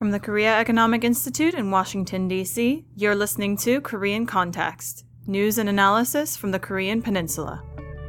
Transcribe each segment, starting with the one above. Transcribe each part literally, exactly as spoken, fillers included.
From the Korea Economic Institute in Washington, D C, you're listening to Korean Context, news and analysis from the Korean Peninsula.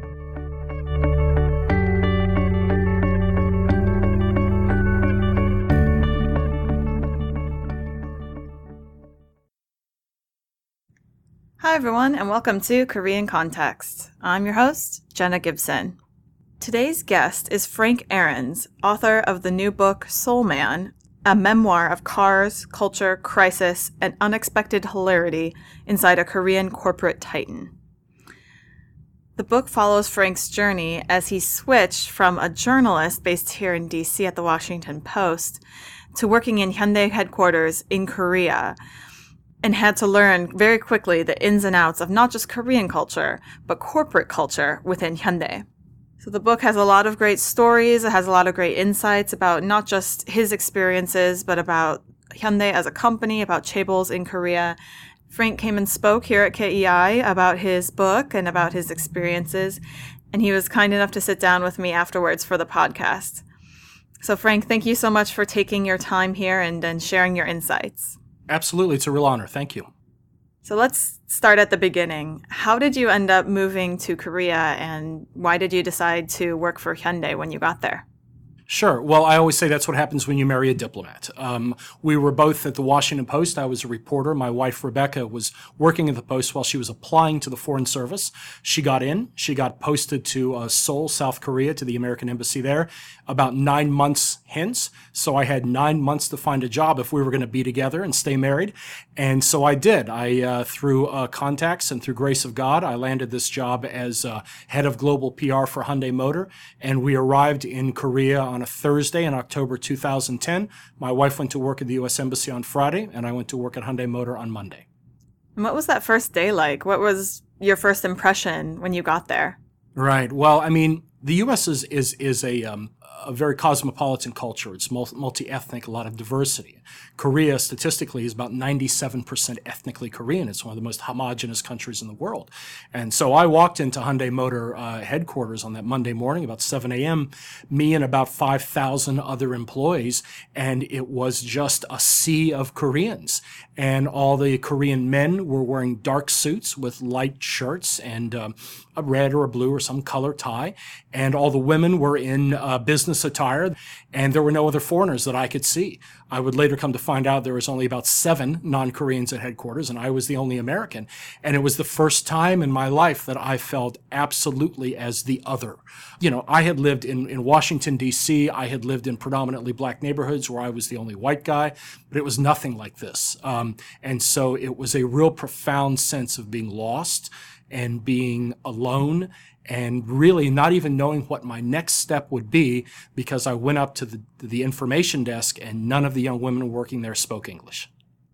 Hi everyone, and welcome to Korean Context. I'm your host, Jenna Gibson. Today's guest is Frank Ahrens, author of the new book Soul Man, a memoir of cars, culture, crisis, and unexpected hilarity inside a Korean corporate titan. The book follows Frank's journey as he switched from a journalist based here in D C at the Washington Post to working in Hyundai headquarters in Korea, and had to learn very quickly the ins and outs of not just Korean culture, but corporate culture within Hyundai. So the book has a lot of great stories. It has a lot of great insights about not just his experiences, but about Hyundai as a company, about chaebols in Korea. Frank came and spoke here at K E I about his book and about his experiences, and he was kind enough to sit down with me afterwards for the podcast. So Frank, thank you so much for taking your time here and, and sharing your insights. Absolutely. It's a real honor. Thank you. So let's start at the beginning. How did you end up moving to Korea, and why did you decide to work for Hyundai when you got there? Sure. Well, I always say that's what happens when you marry a diplomat. Um, we were both at the Washington Post. I was a reporter. My wife, Rebecca, was working at the Post while she was applying to the Foreign Service. She got in. She got posted to uh, Seoul, South Korea, to the American Embassy there, about nine months hence. So I had nine months to find a job if we were going to be together and stay married. And so I did. I, uh, through uh, contacts and through grace of God, I landed this job as uh, head of global P R for Hyundai Motor. And we arrived in Korea on a Thursday in October two thousand ten. My wife went to work at the U S Embassy on Friday, and I went to work at Hyundai Motor on Monday. And what was that first day like? What was your first impression when you got there? Right. Well, I mean, the U S is is is a um, a very cosmopolitan culture. It's multi-ethnic, a lot of diversity. Korea, statistically, is about ninety-seven percent ethnically Korean. It's one of the most homogenous countries in the world. And so I walked into Hyundai Motor uh, headquarters on that Monday morning, about seven a.m., me and about five thousand other employees, and it was just a sea of Koreans. And all the Korean men were wearing dark suits with light shirts and um, a red or a blue or some color tie. And all the women were in uh, business attire, and there were no other foreigners that I could see. I would later come to find out there was only about seven non-Koreans at headquarters, and I was the only American. And it was the first time in my life that I felt absolutely as the other. You know, I had lived in, in Washington, D C. I had lived in predominantly black neighborhoods where I was the only white guy, but it was nothing like this. Um, and so it was a real profound sense of being lost and being alone and really not even knowing what my next step would be, because I went up to the, to the information desk and none of the young women working there spoke English.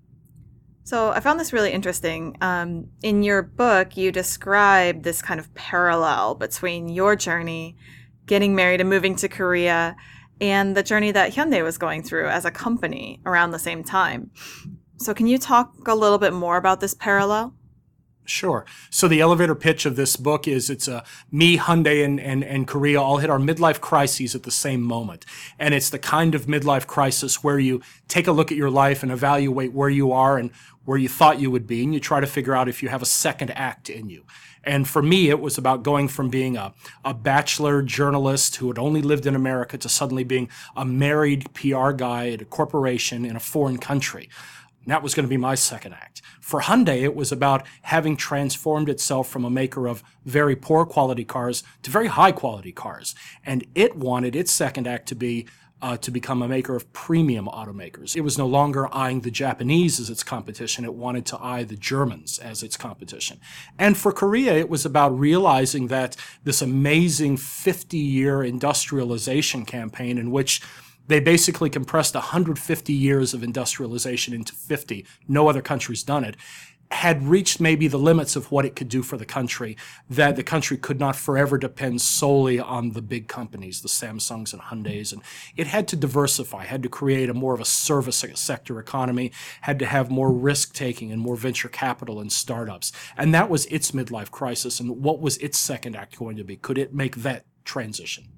So I found this really interesting. Um, in your book, you describe this kind of parallel between your journey, getting married and moving to Korea, and the journey that Hyundai was going through as a company around the same time. So can you talk a little bit more about this parallel? Sure. So the elevator pitch of this book is it's uh, me, Hyundai, and, and, and Korea all hit our midlife crises at the same moment. And it's the kind of midlife crisis where you take a look at your life and evaluate where you are and where you thought you would be, and you try to figure out if you have a second act in you. And for me, it was about going from being a, a bachelor journalist who had only lived in America to suddenly being a married P R guy at a corporation in a foreign country. And that was going to be my second act. For Hyundai, it was about having transformed itself from a maker of very poor quality cars to very high quality cars. And it wanted its second act to be uh, to become a maker of premium automakers. It was no longer eyeing the Japanese as its competition. It wanted to eye the Germans as its competition. And for Korea, it was about realizing that this amazing fifty-year industrialization campaign in which they basically compressed one hundred fifty years of industrialization into fifty. No other country's done it. Had reached maybe the limits of what it could do for the country, that the country could not forever depend solely on the big companies, the Samsungs and Hyundais. And it had to diversify, had to create a more of a service sector economy, had to have more risk-taking and more venture capital and startups. And that was its midlife crisis. And what was its second act going to be? Could it make that transition?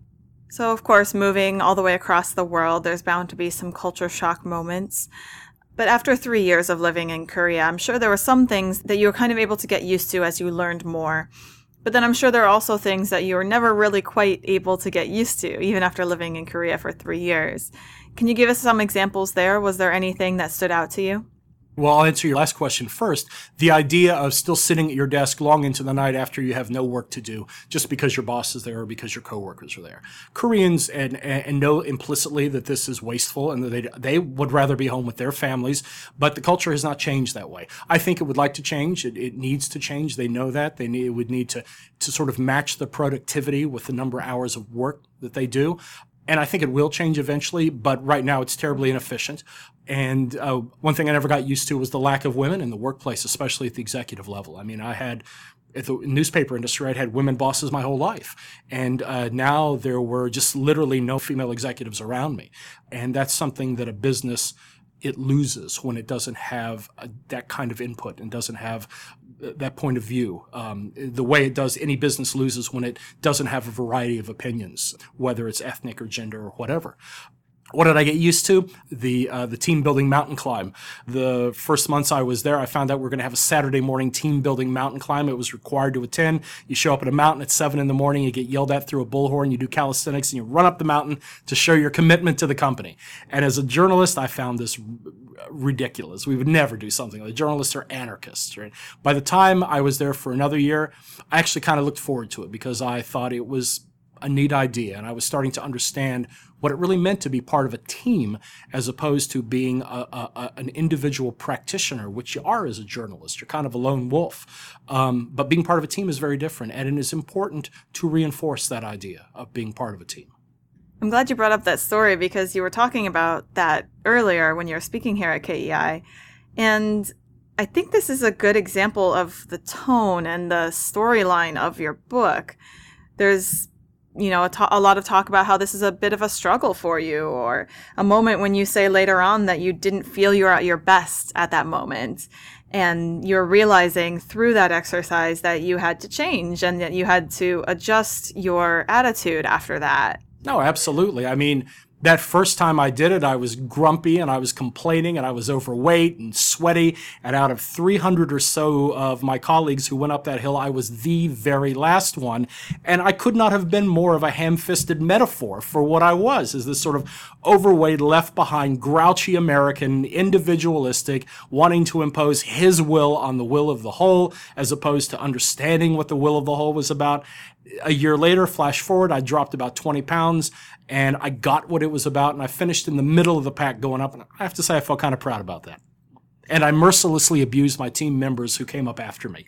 So, of course, moving all the way across the world, there's bound to be some culture shock moments. But after three years of living in Korea, I'm sure there were some things that you were kind of able to get used to as you learned more. But then I'm sure there are also things that you were never really quite able to get used to, even after living in Korea for three years. Can you give us some examples there? Was there anything that stood out to you? Well, I'll answer your last question first. The idea of still sitting at your desk long into the night after you have no work to do, just because your boss is there or because your coworkers are there. Koreans and, and, and know implicitly that this is wasteful and that they, they would rather be home with their families, but the culture has not changed that way. I think it would like to change. It, it needs to change. They know that. They need, it would need to, to sort of match the productivity with the number of hours of work that they do. And I think it will change eventually, but right now it's terribly inefficient. And uh, one thing I never got used to was the lack of women in the workplace, especially at the executive level. I mean, I had, at the newspaper industry, I'd had women bosses my whole life. And uh, now there were just literally no female executives around me. And that's something that a business, it loses when it doesn't have a, that kind of input and doesn't have that point of view. Um, the way it does, any business loses when it doesn't have a variety of opinions, whether it's ethnic or gender or whatever. What did I get used to? The uh, the team building mountain climb. The first months I was there, I found out we we're going to have a Saturday morning team building mountain climb. It was required to attend. You show up at a mountain at seven in the morning, you get yelled at through a bullhorn, you do calisthenics, and you run up the mountain to show your commitment to the company. And as a journalist, I found this r- ridiculous. We would never do something like that. Journalists are anarchists, right? By the time I was there for another year, I actually kind of looked forward to it because I thought it was a neat idea, and I was starting to understand what it really meant to be part of a team as opposed to being a, a, a, an individual practitioner, which you are as a journalist. You're kind of a lone wolf. Um, but being part of a team is very different, and it is important to reinforce that idea of being part of a team. I'm glad you brought up that story because you were talking about that earlier when you were speaking here at K E I. And I think this is a good example of the tone and the storyline of your book. There's you know, a, to- a lot of talk about how this is a bit of a struggle for you, or a moment when you say later on that you didn't feel you were at your best at that moment. And you're realizing through that exercise that you had to change and that you had to adjust your attitude after that. No, absolutely. I mean, that first time I did it, I was grumpy and I was complaining and I was overweight and sweaty. And out of three hundred or so of my colleagues who went up that hill, I was the very last one. And I could not have been more of a ham-fisted metaphor for what I was, as this sort of overweight, left behind, grouchy American, individualistic, wanting to impose his will on the will of the whole, as opposed to understanding what the will of the whole was about. A year later, flash forward, I dropped about twenty pounds and I got what it was about, and I finished in the middle of the pack going up, and I have to say I felt kind of proud about that. And I mercilessly abused my team members who came up after me.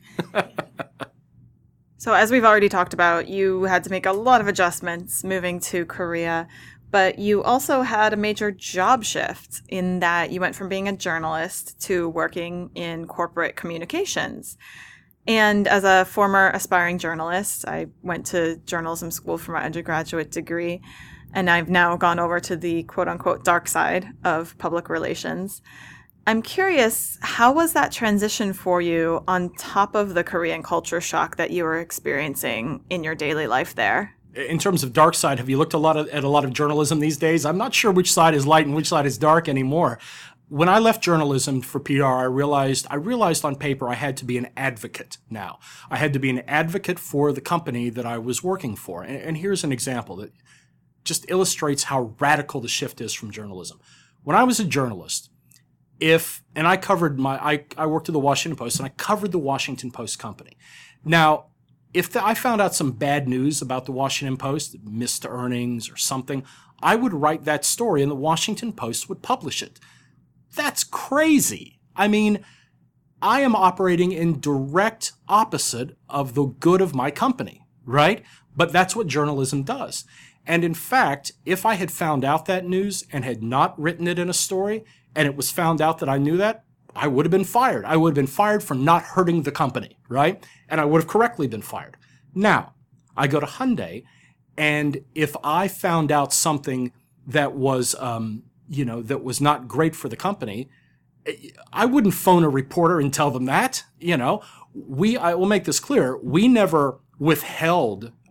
So as we've already talked about, you had to make a lot of adjustments moving to Korea, but you also had a major job shift in that you went from being a journalist to working in corporate communications. And as a former aspiring journalist, I went to journalism school for my undergraduate degree, and I've now gone over to the quote-unquote dark side of public relations. I'm curious, how was that transition for you on top of the Korean culture shock that you were experiencing in your daily life there? In terms of dark side, have you looked a lot of, at a lot of journalism these days? I'm not sure which side is light and which side is dark anymore. When I left journalism for P R, I realized I realized on paper I had to be an advocate now. I had to be an advocate for the company that I was working for. And, and here's an example that just illustrates how radical the shift is from journalism. When I was a journalist, if, and I covered my, I, I worked at the Washington Post, and I covered the Washington Post company. Now, if the, I found out some bad news about the Washington Post, missed earnings or something, I would write that story and the Washington Post would publish it. That's crazy. I mean, I am operating in direct opposite of the good of my company, right? But that's what journalism does. And in fact, if I had found out that news and had not written it in a story, and it was found out that I knew that, I would have been fired. I would have been fired for not hurting the company, right? And I would have correctly been fired. Now, I go to Hyundai, and if I found out something that was, um, you know, that was not great for the company, I wouldn't phone a reporter and tell them that. You know, we, I will make this clear, we never withheld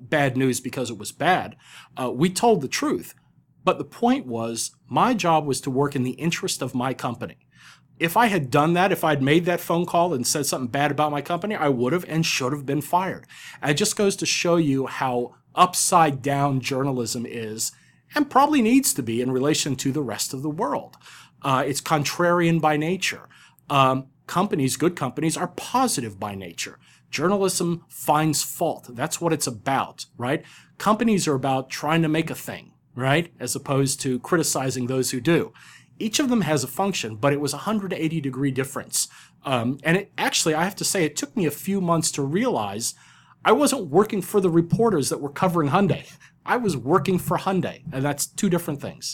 bad news because it was bad. Uh, we told the truth. But the point was, my job was to work in the interest of my company. If I had done that, if I'd made that phone call and said something bad about my company, I would have and should have been fired. And it just goes to show you how upside down journalism is, and probably needs to be in relation to the rest of the world. Uh, it's contrarian by nature. Um, companies, good companies, are positive by nature. Journalism finds fault. That's what it's about, right? Companies are about trying to make a thing, right? As opposed to criticizing those who do. Each of them has a function, but it was a one hundred eighty degree difference. Um, and it actually, I have to say, it took me a few months to realize I wasn't working for the reporters that were covering Hyundai. I was working for Hyundai, and that's two different things.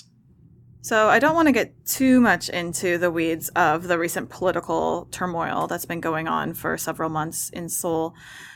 So I don't want to get too much into the weeds of the recent political turmoil that's been going on for several months in Seoul,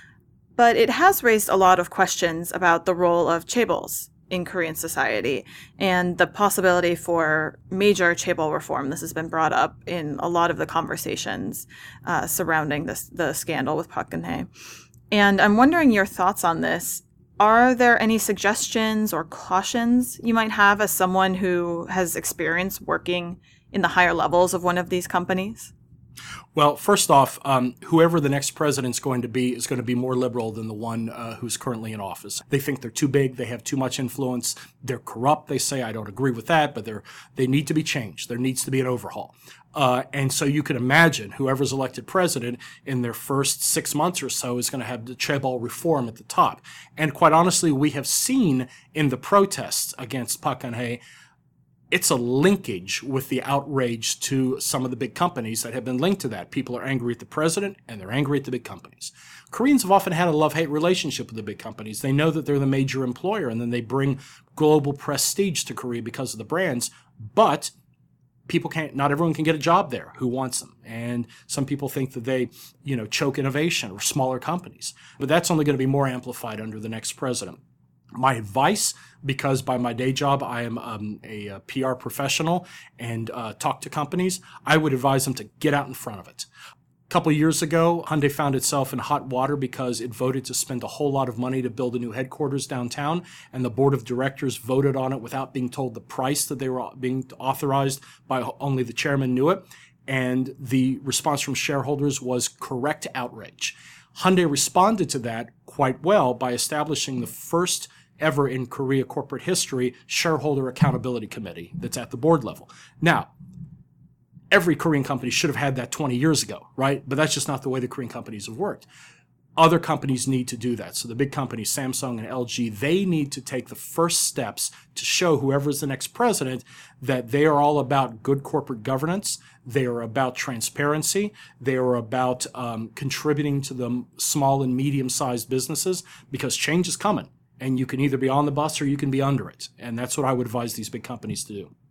but it has raised a lot of questions about the role of chaebols in Korean society and the possibility for major chaebol reform. This has been brought up in a lot of the conversations uh, surrounding this, the scandal with Park Geun-hye. And I'm wondering your thoughts on this. Are there any suggestions or cautions you might have as someone who has experience working in the higher levels of one of these companies? Well, first off, um, whoever the next president's going to be is going to be more liberal than the one uh, who's currently in office. They think they're too big. They have too much influence. They're corrupt. They say, I don't agree with that, but they're they need to be changed. There needs to be an overhaul. Uh, and so you can imagine whoever's elected president in their first six months or so is going to have the chaebol reform at the top. And quite honestly, we have seen in the protests against Park Geun-hye, it's a linkage with the outrage to some of the big companies that have been linked to that. People are angry at the president, and they're angry at the big companies. Koreans have often had a love-hate relationship with the big companies. They know that they're the major employer, and then they bring global prestige to Korea because of the brands. But people can't, not everyone can get a job there who wants them. And some people think that they, you know, choke innovation or smaller companies. But that's only going to be more amplified under the next president. My advice, because by my day job I am um, a, a P R professional and uh, talk to companies, I would advise them to get out in front of it. A couple of years ago, Hyundai found itself in hot water because it voted to spend a whole lot of money to build a new headquarters downtown, and the board of directors voted on it without being told the price that they were being authorized by. Only the chairman knew it, and the response from shareholders was correct outrage. Hyundai responded to that quite well by establishing the first ever in Korea corporate history shareholder accountability committee that's at the board level. Now, every Korean company should have had that twenty years ago, right? But that's just not the way the Korean companies have worked. Other companies need to do that. So the big companies, Samsung and L G, they need to take the first steps to show whoever's the next president that they are all about good corporate governance. They are about transparency. They are about um, contributing to the small and medium-sized businesses, because change is coming. And you can either be on the bus or you can be under it. And that's what I would advise these big companies to do.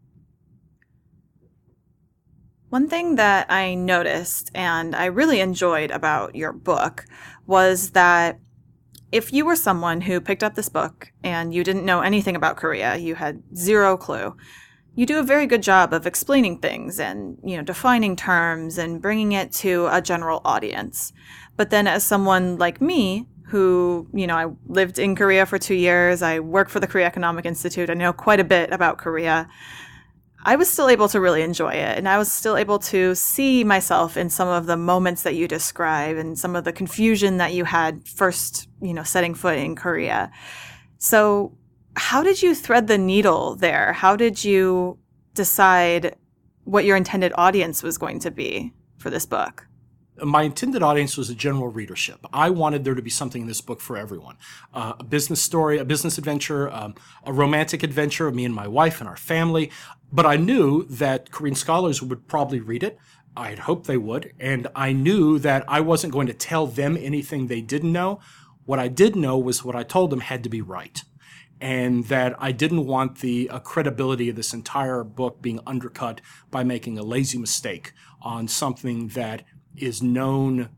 One thing that I noticed and I really enjoyed about your book was that if you were someone who picked up this book and you didn't know anything about Korea, you had zero clue, you do a very good job of explaining things and, you know, defining terms and bringing it to a general audience. But then as someone like me, who, you know, I lived in Korea for two years. I work for the Korea Economic Institute. I know quite a bit about Korea. I was still able to really enjoy it. And I was still able to see myself in some of the moments that you describe and some of the confusion that you had first, you know, setting foot in Korea. So how did you thread the needle there? How did you decide what your intended audience was going to be for this book? My intended audience was a general readership. I wanted there to be something in this book for everyone. Uh, a business story, a business adventure, um, a romantic adventure of me and my wife and our family. But I knew that Korean scholars would probably read it. I had hoped they would. And I knew that I wasn't going to tell them anything they didn't know. What I did know was what I told them had to be right. And that I didn't want the uh, credibility of this entire book being undercut by making a lazy mistake on something that is known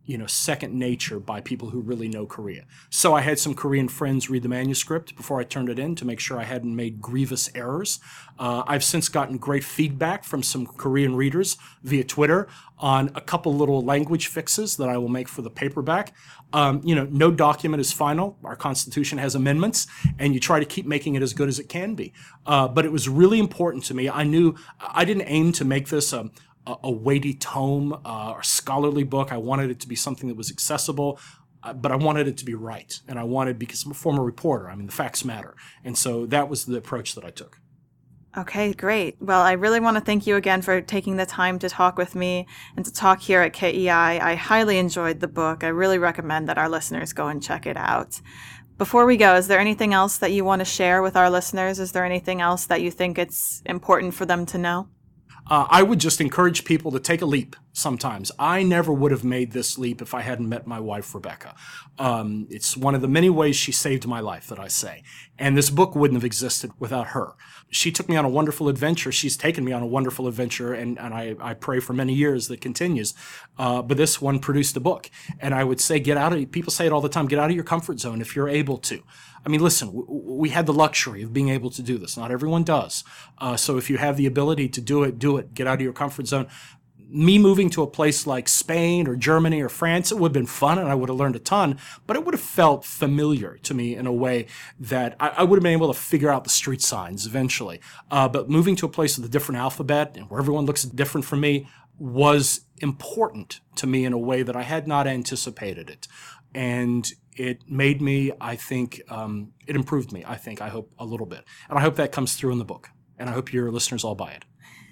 you know, second nature by people who really know Korea. So I had some Korean friends read the manuscript before I turned it in to make sure I hadn't made grievous errors. Uh, I've since gotten great feedback from some Korean readers via Twitter on a couple little language fixes that I will make for the paperback. Um, you know, no document is final. Our Constitution has amendments, and you try to keep making it as good as it can be. Uh, but it was really important to me. I knew I didn't aim to make this a a weighty tome uh, or scholarly book. I wanted it to be something that was accessible, uh, but I wanted it to be right. And I wanted, because I'm a former reporter, I mean, the facts matter. And so that was the approach that I took. Okay, great. Well, I really want to thank you again for taking the time to talk with me and to talk here at K E I. I highly enjoyed the book. I really recommend that our listeners go and check it out. Before we go, is there anything else that you want to share with our listeners? Is there anything else that you think it's important for them to know? Uh, I would just encourage people to take a leap sometimes. I never would have made this leap if I hadn't met my wife, Rebecca. Um, it's one of the many ways she saved my life, that I say. And this book wouldn't have existed without her. She took me on a wonderful adventure. She's taken me on a wonderful adventure, and, and I, I pray for many years that continues. Uh, but this one produced a book. And I would say, get out of, people say it all the time, get out of your comfort zone if you're able to. I mean, listen, we had the luxury of being able to do this. Not everyone does. Uh, so if you have the ability to do it, do it. Get out of your comfort zone. Me moving to a place like Spain or Germany or France, it would have been fun and I would have learned a ton, but it would have felt familiar to me in a way that I, I would have been able to figure out the street signs eventually. Uh, but moving to a place with a different alphabet and where everyone looks different from me was important to me in a way that I had not anticipated it. And it made me, I think, um, it improved me, I think, I hope, a little bit. And I hope that comes through in the book. And I hope your listeners all buy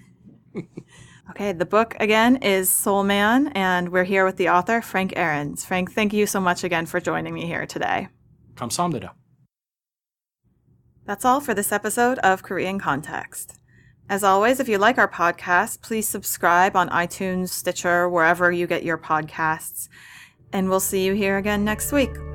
it. Okay, the book, again, is Soul Man, and we're here with the author, Frank Ahrens. Frank, thank you so much again for joining me here today. Kamsahamnida. That's all for this episode of Korean Context. As always, if you like our podcast, please subscribe on iTunes, Stitcher, wherever you get your podcasts. And we'll see you here again next week.